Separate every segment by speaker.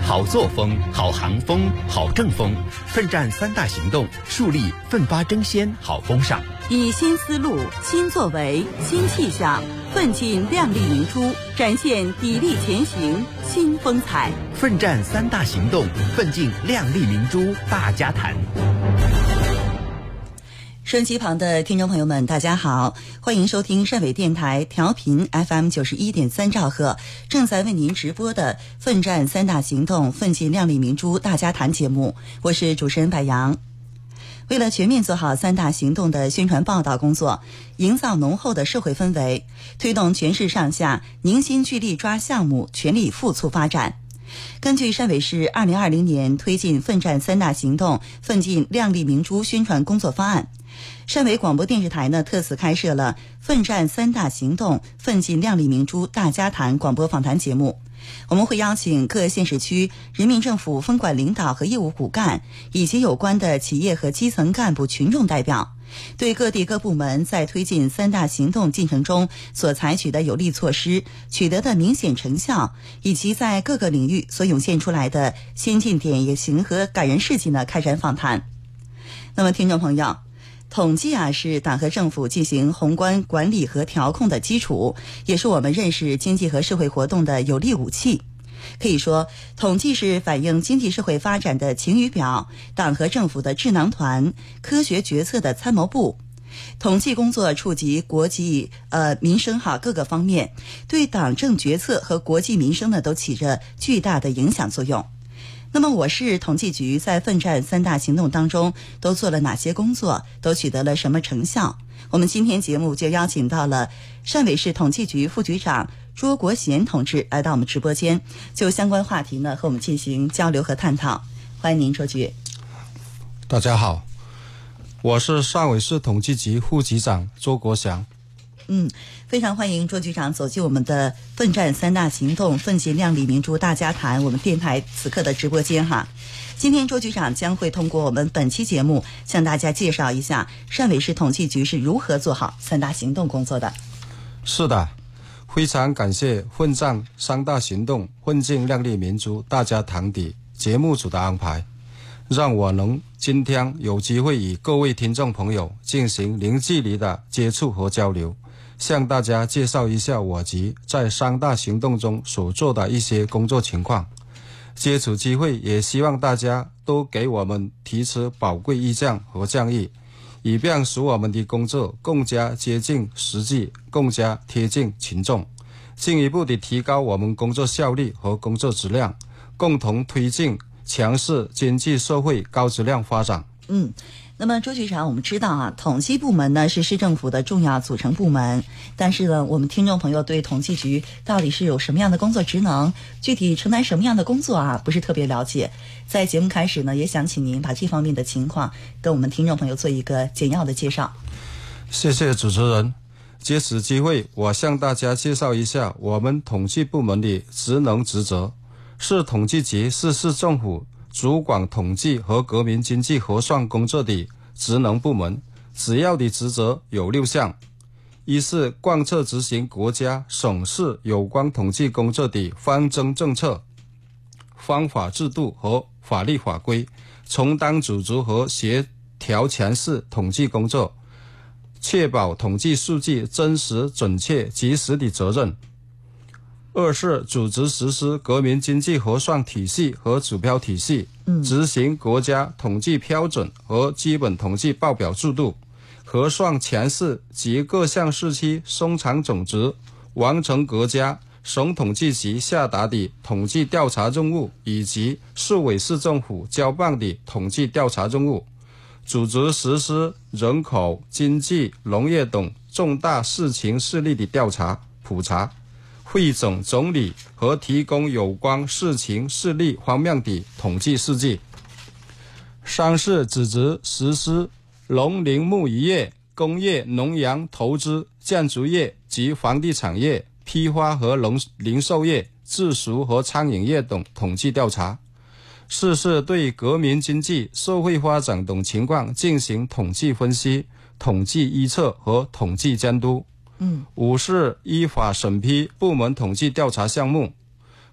Speaker 1: 好作风、好行风、好政风，奋战3大行动，树立奋发争先好风尚。
Speaker 2: 以新思路、新作为、新气象，奋进亮丽明珠，展现砥砺前行新风采。
Speaker 1: 奋战3大行动，奋进亮丽明珠大家谈。
Speaker 2: 收音机旁的听众朋友们，大家好，欢迎收听汕尾电台调频 FM 91.3兆赫，正在为您直播的奋战3大行动，奋进亮丽明珠大家谈节目，我是主持人柏杨。为了全面做好3大行动的宣传报道工作，营造浓厚的社会氛围，推动全市上下凝心聚力抓项目，全力复促发展。根据汕尾市2020年推进奋战3大行动，奋进亮丽明珠宣传工作方案，汕尾广播电视台特此开设了奋战3大行动，奋进亮丽明珠大家谈广播访谈节目。我们会邀请各县市区人民政府分管领导和业务骨干，以及有关的企业和基层干部群众代表，对各地各部门在推进3大行动进程中所采取的有力措施、取得的明显成效，以及在各个领域所涌现出来的先进典型和感人事迹开展访谈。那么听众朋友，统计是党和政府进行宏观管理和调控的基础，也是我们认识经济和社会活动的有力武器。可以说，统计是反映经济社会发展的晴雨表，党和政府的智囊团，科学决策的参谋部。统计工作触及国际民生各个方面，对党政决策和国际民生都起着巨大的影响作用。那么我市统计局在奋战3大行动当中都做了哪些工作，都取得了什么成效？我们今天节目就邀请到了汕尾市统计局副局长卓国贤同志来到我们直播间，就相关话题和我们进行交流和探讨。欢迎您，卓局。
Speaker 3: 大家好，我是汕尾市统计局副局长卓国祥。
Speaker 2: 非常欢迎卓局长走进我们的奋战3大行动，奋进亮丽明珠大家谈我们电台此刻的直播间今天卓局长将会通过我们本期节目向大家介绍一下汕尾市统计局是如何做好3大行动工作的。
Speaker 3: 是的，非常感谢奋战3大行动，奋进亮丽明珠大家谈的节目组的安排，让我能今天有机会与各位听众朋友进行零距离的接触和交流，向大家介绍一下我局在3大行动中所做的一些工作情况。借此机会，也希望大家都给我们提出宝贵意见和建议，以便使我们的工作更加接近实际，更加贴近群众，进一步地提高我们工作效率和工作质量，共同推进强势经济社会高质量发展。
Speaker 2: 那么周局长，我们知道统计部门是市政府的重要组成部门，但是我们听众朋友对统计局到底是有什么样的工作职能，具体承担什么样的工作不是特别了解。在节目开始也想请您把这方面的情况跟我们听众朋友做一个简要的介绍。
Speaker 3: 谢谢主持人。借此机会，我向大家介绍一下我们统计部门的职能职责。市统计局是市政府主管统计和国民经济核算工作的职能部门，主要的职责有6项。一是贯彻执行国家、省市有关统计工作的方针政策、方法制度和法律法规，充当组织和协调全市统计工作，确保统计数据真实、准确、及时的责任。二是组织实施国民经济核算体系和指标体系，执行国家统计标准和基本统计报表制度，核算全市及各项市区生产总值，完成国家、省统计局下达的统计调查任务以及市委市政府交办的统计调查任务，组织实施人口、经济、农业等重大事情事例的调查、普查，汇总整理和提供有关事情事例方面的统计数据。三是组织实施农林牧渔业、工业、农粮投资、建筑业及房地产业、批发和零售业、制食和餐饮业等统计调查。四是对国民经济、社会发展等情况进行统计分析、统计预测和统计监督。五是依法审批部门统计调查项目。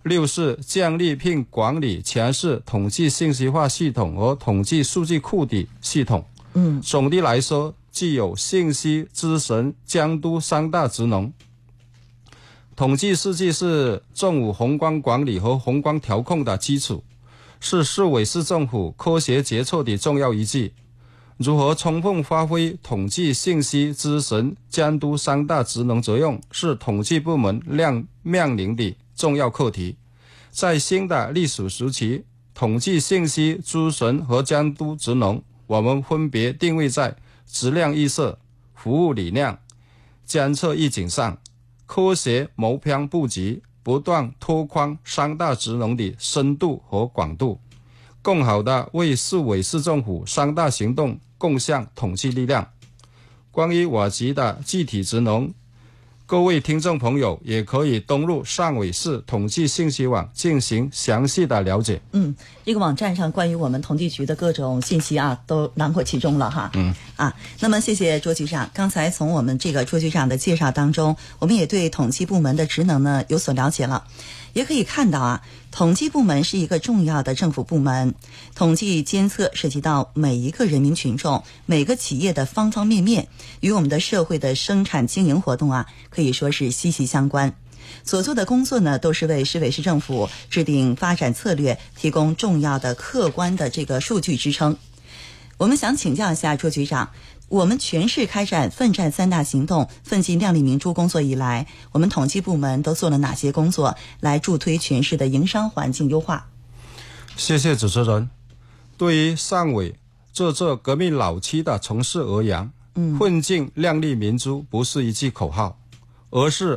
Speaker 3: 6是建立并管理全市统计信息化系统和统计数据库的系统。总的来说，具有信息、咨询、监督3大职能。统计数据是政府宏观管理和宏观调控的基础，是市委市政府科学决策的重要依据。如何充分发挥统计信息、咨询、监督3大职能作用，是统计部门面临的重要课题。在新的历史时期，统计信息、咨询和监督职能，我们分别定位在质量意识、服务理念、监测预警上，科学谋篇布局，不断拓宽3大职能的深度和广度，更好地为市委市政府3大行动贡献统计力量。关于我级的具体职能，各位听众朋友也可以登录上委市统计信息网进行详细的了解。
Speaker 2: 这个网站上关于我们统计局的各种信息啊，都囊括其中了哈。那么谢谢卓局长。刚才从我们这个卓局长的介绍当中，我们也对统计部门的职能呢有所了解了。也可以看到啊，统计部门是一个重要的政府部门，统计监测涉及到每一个人民群众、每个企业的方方面面，与我们的社会的生产经营活动啊，可以说是息息相关。所做的工作呢，都是为市委市政府制定发展策略，提供重要的客观的这个数据支撑。我们想请教一下卓局长，我们全市开展奋战3大行动、奋进亮丽明珠工作以来，我们统计部门都做了哪些工作来助推全市的营商环境优化？
Speaker 3: 谢谢主持人。对于上委这座革命老区的城市而言，奋进亮丽明珠不是一句口号，而是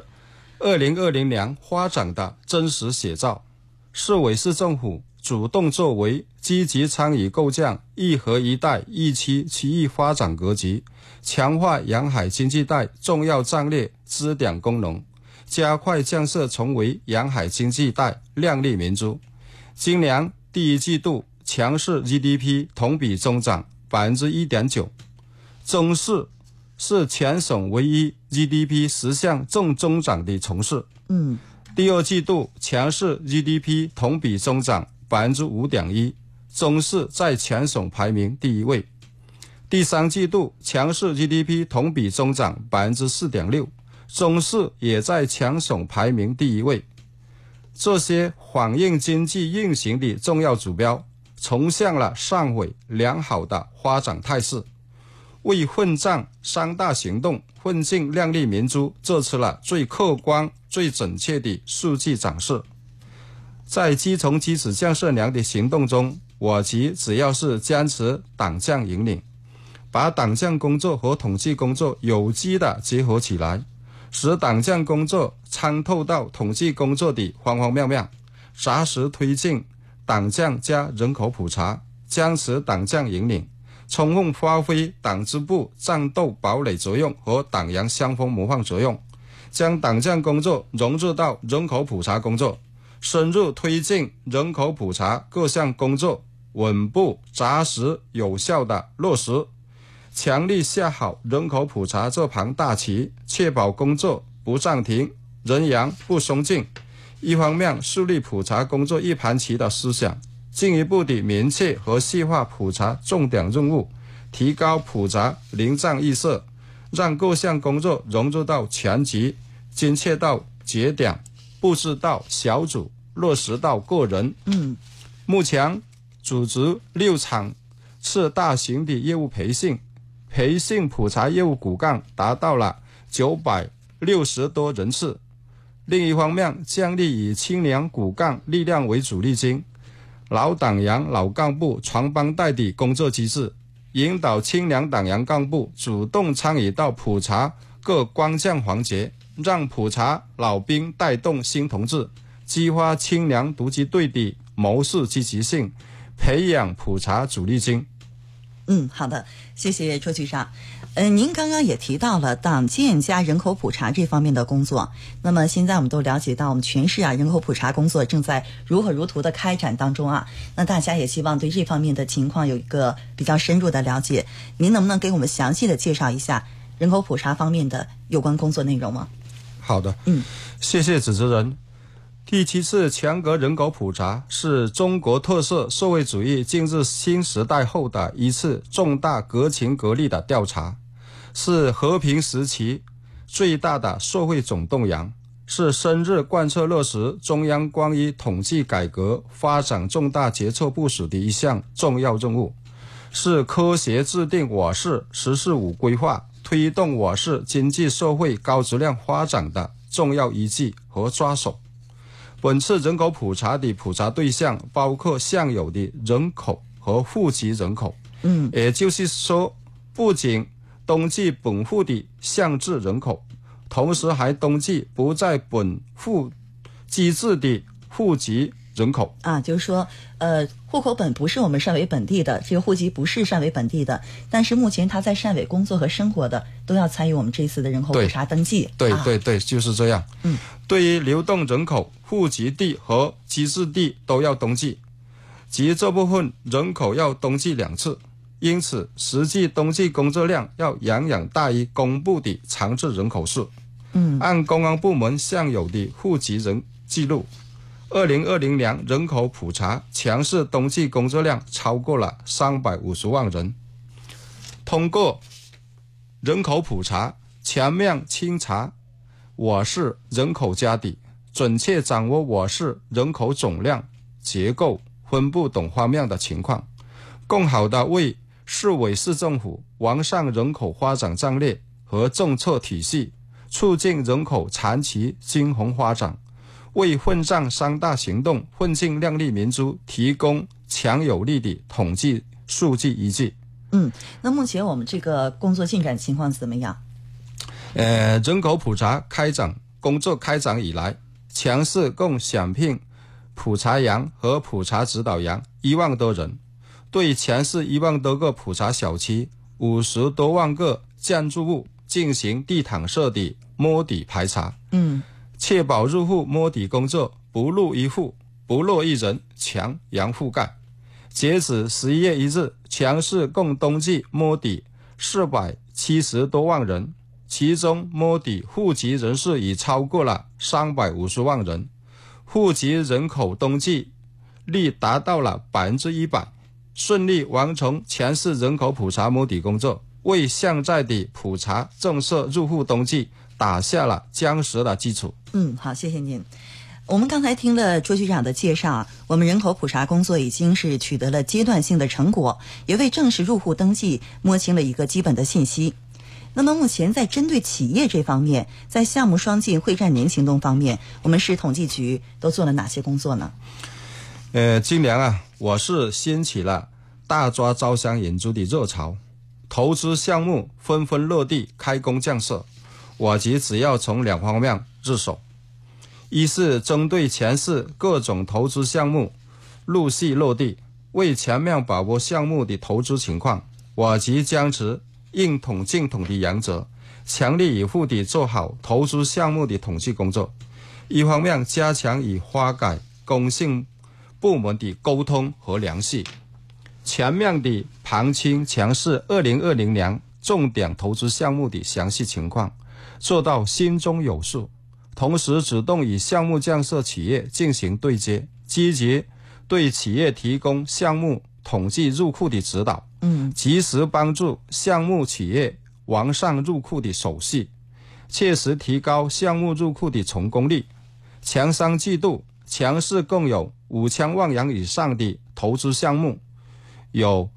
Speaker 3: 2020年发展的真实写照。市委市政府主动作为，积极参与构建一河一带一区区域发展格局，强化沿海经济带重要战略支点功能，加快建设成为沿海经济带亮丽明珠。今年第一季度全市 GDP 同比增长 1.9%， 中市是全省唯一 GDP 实现正增长的城市。第二季度全市 GDP 同比增长 5.1%， 中市在全省排名第1位。第三季度全市 GDP 同比增长 4.6%， 中市也在全省排名第1位。这些反映经济运行的重要指标，呈现了上委良好的发展态势，为奋战3大行动、奋进亮丽明珠做出了最客观、最准确的数据展示。在基层基础建设年的行动中，我局主要是坚持党建引领，把党建工作和统计工作有机地结合起来，使党建工作参透到统计工作的方方面面，扎实推进党建加人口普查，坚持党建引领，充分发挥党支部战斗堡垒作用和党员相锋模范作用，将党建工作融入到人口普查工作，深入推进人口普查各项工作，稳步扎实有效地落实，强力下好人口普查这盘大棋，确保工作不暂停，人员不松劲。一方面树立普查工作一盘棋的思想，进一步地明确和细化普查重点任务，提高普查临战意识，让各项工作融入到全局，精确到节点，布置到小组，落实到个人。目前组织6场次大型的业务培训普查业务骨干达到了960多人次。另一方面，建立以青年骨干力量为主力军，老党员老干部传帮带的工作机制，引导青年党员干部主动参与到普查各关键环节，让普查老兵带动新同志，激发青年突击队的谋事积极性，培养普查主力军。
Speaker 2: 好的，谢谢卓局长。您刚刚也提到了党建加人口普查这方面的工作。那么现在我们都了解到，我们全市人口普查工作正在如火如荼的开展当中啊。那大家也希望对这方面的情况有一个比较深入的了解。您能不能给我们详细的介绍一下人口普查方面的有关工作内容吗？
Speaker 3: 好的，谢谢主持人。 第7次全国人口普查是中国特色社会主义进入新时代后的一次重大革情革厉的调查，是和平时期最大的社会总动员，是深入贯彻落实中央关于统计改革发展重大决策部署的一项重要任务，是科学制定我市十四五规划，推动我市经济社会高质量发展的重要依据和抓手。本次人口普查的普查对象包括现有的人口和户籍人口，也就是说，不仅登记本户的现制人口，同时还登记不在本户机制的户籍人口
Speaker 2: 啊，就是说，户口本不是我们汕尾本地的，这个户籍不是汕尾本地的，但是目前他在汕尾工作和生活的，都要参与我们这次的人口普查登记。
Speaker 3: 对，就是这样。对于流动人口，户籍地和机制地都要登记，即这部分人口要登记2次，因此实际登记工作量要远远大于公布的常住人口数。按公安部门现有的户籍人记录，2020年人口普查全市登记工作量超过了350万人。通过人口普查，全面清查我市人口家底，准确掌握我市人口总量、结构、分布等方面的情况，更好地为市委市政府完善人口发展战略和政策体系，促进人口长期均衡发展，为奋战3大行动、奋进亮丽民族提供强有力的统计数据依据。
Speaker 2: 那目前我们这个工作进展情况怎么样？
Speaker 3: 人口普查工作开展以来，全市共选聘普查员和普查指导员1万多人，对全市1万多个普查小区、50多万个建筑物进行地毯式的摸底排查，确保入户摸底工作不入一户、不落一人，全员覆盖。截止11月1日，全市共登记摸底470多万人，其中摸底户籍人数已超过了350万人，户籍人口登记率达到了100%，顺利完成全市人口普查摸底工作，为现在的普查政策入户登记打下了坚实的基础。
Speaker 2: 好，谢谢您。我们刚才听了卓局长的介绍，我们人口普查工作已经是取得了阶段性的成果，也为正式入户登记摸清了一个基本的信息。那么目前在针对企业这方面，在项目双进会战年行动方面，我们市统计局都做了哪些工作呢？
Speaker 3: 今年我市掀起了大抓招商引资的热潮，投资项目纷纷落地开工建设，我局只要从2方面入手。一是针对全市各种投资项目陆续落地，为全面把握项目的投资情况，我局坚持应统尽统的原则，全力以赴地做好投资项目的统计工作。一方面加强与发改工信部门的沟通和联系，全面地盘清全市2020年重点投资项目的详细情况，做到心中有数。同时主动与项目建设企业进行对接，积极对企业提供项目统计入库的指导，及时帮助项目企业完善入库的手续，切实提高项目入库的成功率。前3季度全市共有5000万元以上的投资项目，有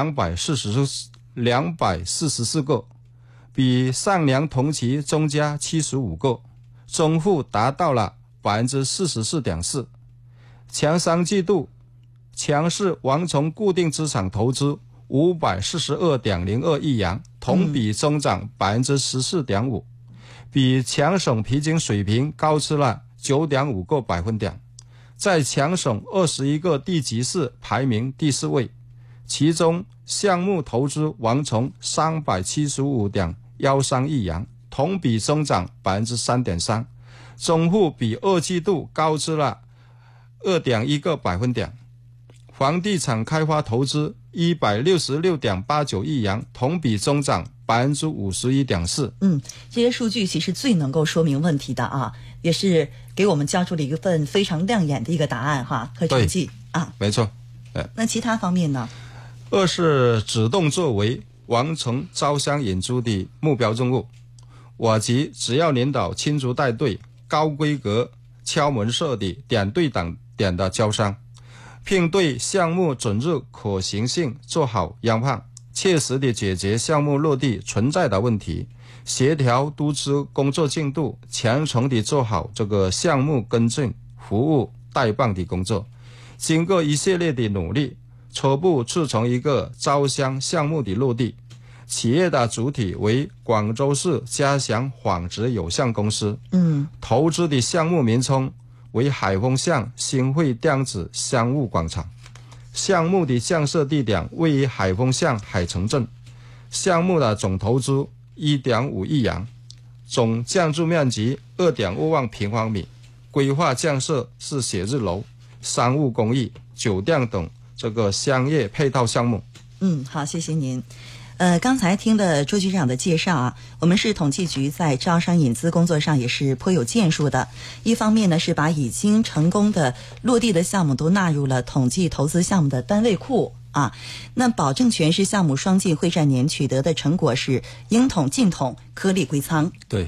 Speaker 3: 244个，比上年同期增加75个，增幅达到了44.4%。前3季度，全市完成固定资产投资542.02亿元，同比增长14.5%，比全省平均水平高出了9.5个百分点，在全省21个地级市排名第4位。其中，项目投资完成375.13亿元，同比增长3.3%，增幅比2季度高出了2.1个百分点。房地产开发投资166.89亿元，同比增长 51.4%。
Speaker 2: 这些数据其实最能够说明问题的啊，也是给我们交出了一份非常亮眼的一个答案哈和成绩啊。
Speaker 3: 没错。
Speaker 2: 那其他方面呢？
Speaker 3: 二是主动作为，完成招商引资的目标任务。我级只要领导亲自带队，高规格敲门式的点对点的招商，并对项目准入可行性做好研判，切实地解决项目落地存在的问题，协调督促工作进度，全程地做好这个项目跟进、服务代办的工作。经过一系列的努力，初步促成一个招商项目的落地。企业的主体为广州市嘉祥纺织有限公司，投资的项目名称为海丰巷新汇电子商务广场，项目的建设地点位于海丰巷海城镇，项目的总投资1.5亿元，总建筑面积2.5万平方米，规划建设是写字楼、商务公寓、酒店等这个商业配套项目。
Speaker 2: 好，谢谢您。刚才听了朱局长的介绍啊，我们市统计局在招商引资工作上也是颇有建树的。一方面呢，是把已经成功的落地的项目都纳入了统计投资项目的单位库啊，那保证全市项目双进会战年取得的成果是应统尽统，颗粒归仓。
Speaker 3: 对。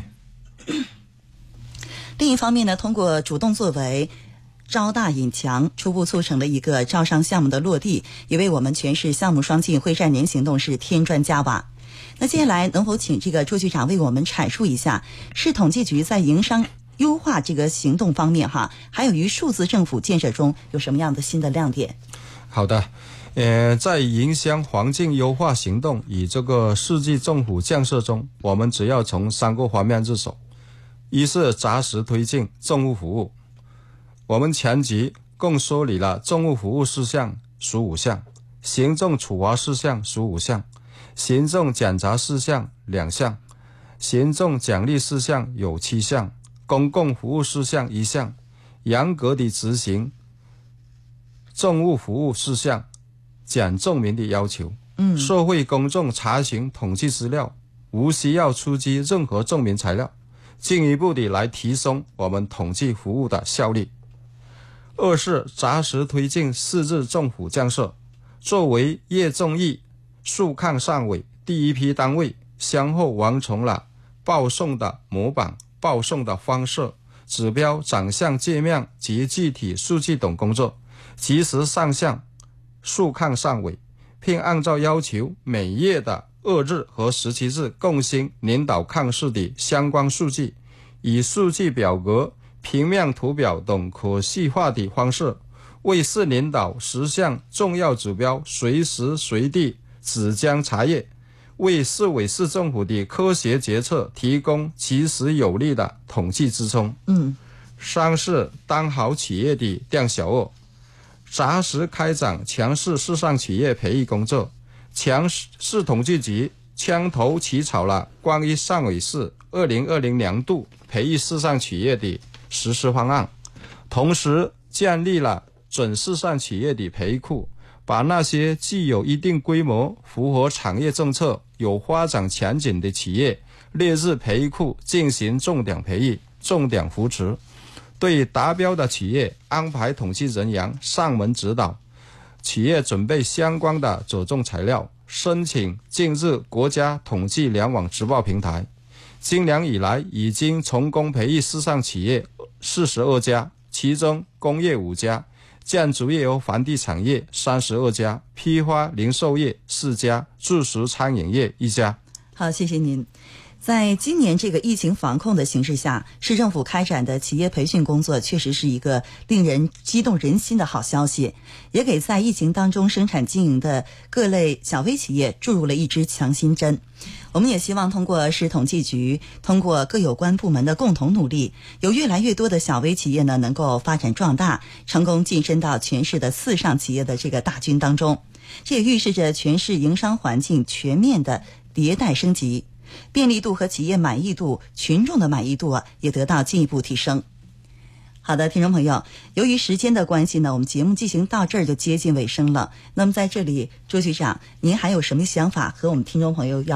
Speaker 2: 另一方面呢，通过主动作为，招大引强，初步促成了一个招商项目的落地，也为我们全市项目双进会战年行动是添砖加瓦。那接下来能否请这个朱局长为我们阐述一下市统计局在营商优化这个行动方面还有于数字政府建设中有什么样的新的亮点？
Speaker 3: 好的，在营商环境优化行动与这个数字政府建设中，我们主要从3个方面入手。一是扎实推进政务服务，我们前局共梳理了政务服务事项15项，行政处罚事项15项，行政检查事项2项，行政奖励事项有7项，公共服务事项1项，严格地执行政务服务事项简证明的要求。社会公众查询统计资料无需要出具任何证明材料，进一步地来提升我们统计服务的效率。二是扎实推进数字政府建设，作为业政议数抗上委第一批单位，先后完成了报送的模板、报送的方式、指标长相界面及具体数据等工作，及时上向数抗上委，并按照要求每月的2日和17日更新领导抗事的相关数据，以数据表格、平面图表等可视化的方式，为市领导实现重要指标随时随地指将查阅，为市委市政府的科学决策提供及时有力的统计支撑。三是当好企业的店小二，扎实开展全市市上企业培育工作。全市统计局牵头起草了关于上委市2020年度培育市上企业的实施方案，同时建立了准市上企业的培育库，把那些具有一定规模、符合产业政策、有发展前景的企业列入培育库进行重点培育、重点扶持，对达标的企业安排统计人员上门指导，企业准备相关的佐证材料，申请进入国家统计联网直报平台。今年以来已经成功培育市上企业42家，其中工业5家，建筑业和房地产业32家，批发零售业4家，住宿餐饮业1家。
Speaker 2: 好，谢谢您。在今年这个疫情防控的形势下，市政府开展的企业培训工作确实是一个令人激动人心的好消息，也给在疫情当中生产经营的各类小微企业注入了一支强心针。我们也希望通过市统计局，通过各有关部门的共同努力，有越来越多的小微企业呢能够发展壮大，成功晋升到全市的4上企业的这个大军当中。这也预示着全市营商环境全面的迭代升级，便利度和企业满意度、群众的满意度也得到进一步提升。好的，听众朋友，由于时间的关系呢，我们节目进行到这儿就接近尾声了。那么在这里，朱局长，您还有什么想法和我们听众朋友要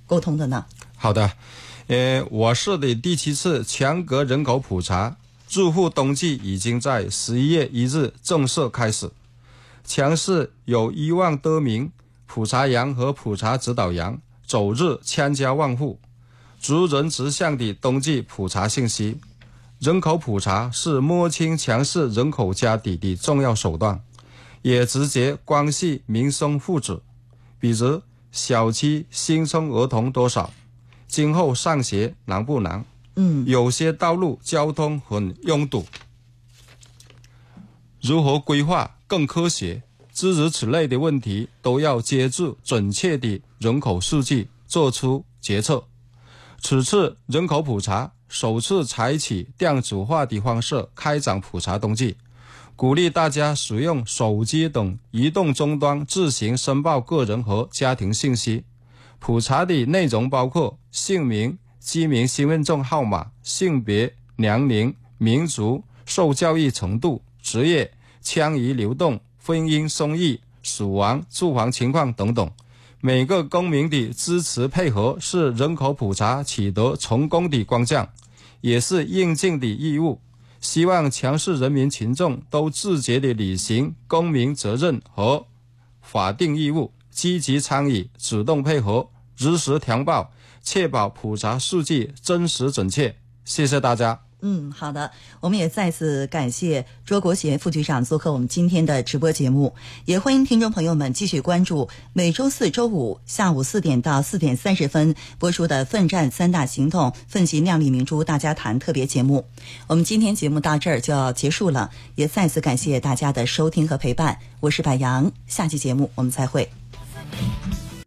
Speaker 2: 沟通的呢？
Speaker 3: 好的，我市的第7次强国人口普查入户登记已经在11月1日正式开始。强市有1万多名普查员和普查指导员走入千家万户，逐人直向地登记普查信息。人口普查是摸清强市人口家底的重要手段，也直接关系民生福祉。比如小区新生儿童多少，今后上学难不难？有些道路交通很拥堵，如何规划更科学？诸如此类的问题都要借助准确的人口数据做出决策。此次人口普查首次采取电子化的方式开展普查登记，鼓励大家使用手机等移动终端自行申报个人和家庭信息。普查的内容包括姓名、居民身份证号码、性别、年龄、民族、受教育程度、职业、迁移流动、婚姻生育、死亡、住房情况等等。每个公民的支持配合是人口普查取得成功的关键，也是应尽的义务。希望强市人民群众都自觉地履行公民责任和法定义务，积极参与，主动配合，如实填报，确保普查数据真实准确。谢谢大家。
Speaker 2: 好的，我们也再次感谢卓国贤副局长做客我们今天的直播节目，也欢迎听众朋友们继续关注每周4、周5下午4点到4点30分播出的奋战3大行动奋进亮丽明珠大家谈特别节目。我们今天节目到这儿就要结束了，也再次感谢大家的收听和陪伴，我是柏杨，下期节目我们再会。